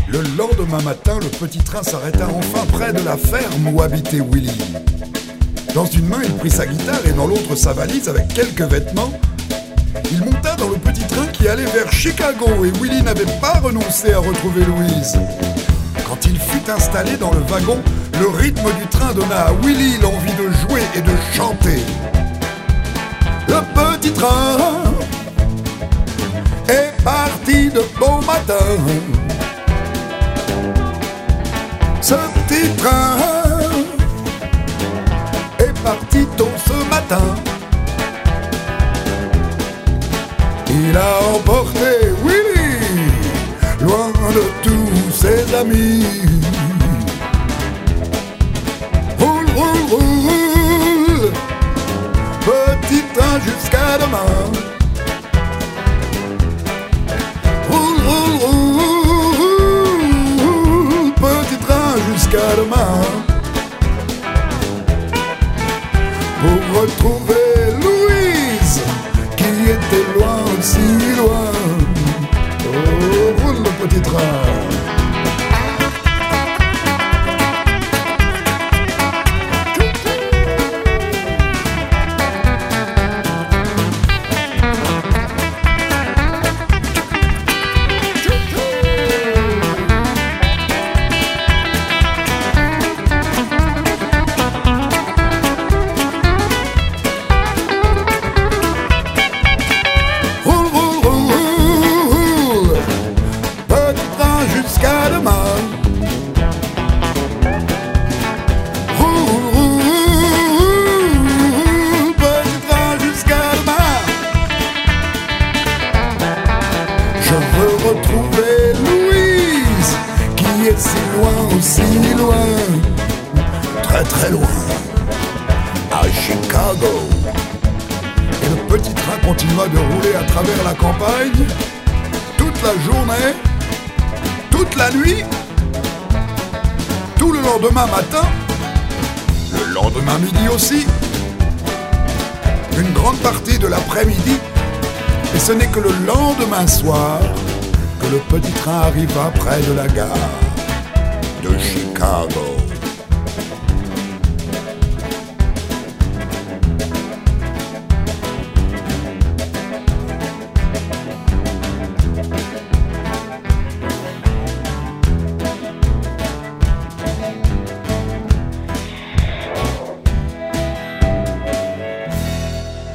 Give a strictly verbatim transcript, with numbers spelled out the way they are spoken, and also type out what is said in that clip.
Le lendemain matin, le petit train s'arrêta enfin près de la ferme où habitait Willy. Dans une main, il prit sa guitare et dans l'autre sa valise avec quelques vêtements. Il monta dans le petit train qui allait vers Chicago et Willy n'avait pas renoncé à retrouver Louise. Quand il fut installé dans le wagon, le rythme du train donna à Willy l'envie de jouer et de chanter. Le petit train est parti de bon matin. Ce petit train est parti tôt ce matin. Il a emporté Willy loin de tous ses amis. Roule, roule, roule, petit train jusqu'à demain. Roule, roule, roule, petit train jusqu'à demain. Pour retrouver Louise qui était loin, si loin. Oh, roule le petit train. Jusqu'à demain. Roule, roule, petit train jusqu'à demain. Je veux retrouver Louise qui est si loin, si loin, très très loin, à Chicago. Et le petit train continua de rouler à travers la campagne toute la journée, toute la nuit, tout le lendemain matin, le lendemain midi aussi, une grande partie de l'après-midi, et ce n'est que le lendemain soir que le petit train arriva près de la gare de Chicago.